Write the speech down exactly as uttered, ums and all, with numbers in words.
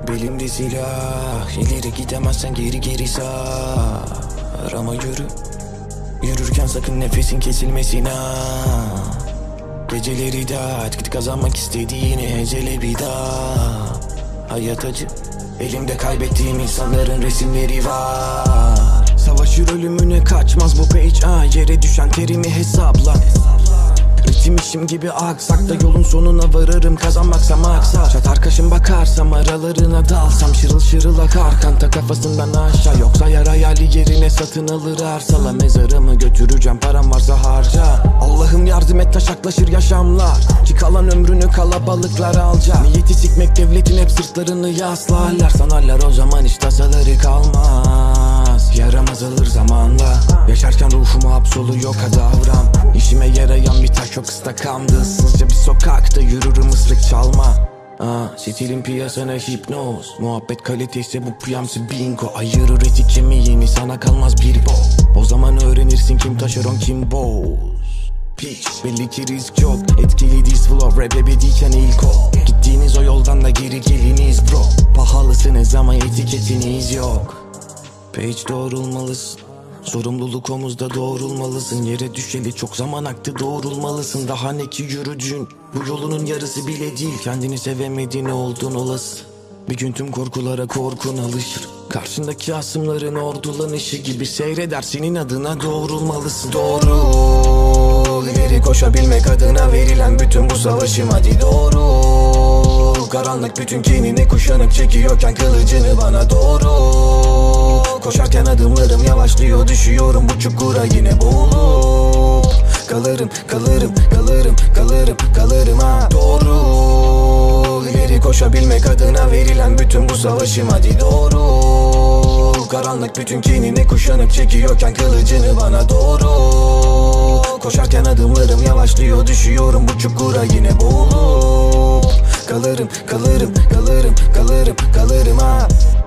belimde silah. İleri gidemezsen geri geri sar. Ama yürü, yürürken sakın nefesin kesilmesin ha. Geceleri dert, git kazanmak istediğini ecele bir daha. Hayat acı, elimde kaybettiğim insanların resimleri var. Savaşır ölümüne kaçmaz bu page, ah, yere düşen terimi hesapla. Ritim işim gibi aksak da yolun sonuna varırım, kazanmaksa maksat. Çatar kaşım bakarsam aralarına dalsam, şırıl şırıl akar kanta kafasından aşağı. Yoksa yar hayali yerine satın alır arsala. Mezarımı götüreceğim, param varsa harca. Allah'ım yardım et, taşaklaşır yaşamlar. Çıkalan ömrünü kalabalıklar alacak. Niyeti sikmek devletin, hep sırtlarını yaslarlar. Sanarlar o zaman hiç tasaları kalmaz. Yaram azalır zamanla. Yaşarken ruhumu hapsoluyor kadavram. İşime yarayan bir taş çok ıstakamdı. Sızca bir sokakta yürürüm, ıslık çalma. Aa, stilim piyasana hipnoz. Muhabbet kalitesi bu piyamsı bingo. Ayırır eti kemiğini, sana kalmaz bir bok. O zaman öğrenirsin kim taşeron kim boz. Piç, belli ki risk çok. Etkili diz flow, rap ebediyken ilk o. Gittiğiniz o yoldan da geri geliniz bro. Pahalısınız ama etiketiniz yok. Page doğrulmalısın, sorumluluk omuzda doğrulmalısın. Yere düşeli çok zaman aktı, doğrulmalısın. Daha ne ki yürüdün, bu yolunun yarısı bile değil. Kendini sevemediğin oldun olası. Bir gün tüm korkulara korkun alışır. Karşındaki asımların ordulanışı gibi seyreder, senin adına doğrulmalısın. Doğru, ileri koşabilmek adına verilen bütün bu savaşım, hadi doğru. Karanlık bütün kinini kuşanıp çekiyorken kılıcını bana doğru. Koşarken adımlarım yavaşlıyor, düşüyorum bu çukura yine boğulup. Kalırım, kalırım, kalırım, kalırım, kalırım ha. Doğru, ileri koşabilmek adına verilen bütün bu savaşım, hadi doğru. Karanlık bütün kinini kuşanıp çekiyorken kılıcını bana doğru. Koşarken adımlarım yavaşlıyor, düşüyorum bu çukura yine boğulup. Kalırım, kalırım, kalırım, kalırım, kalırım ha.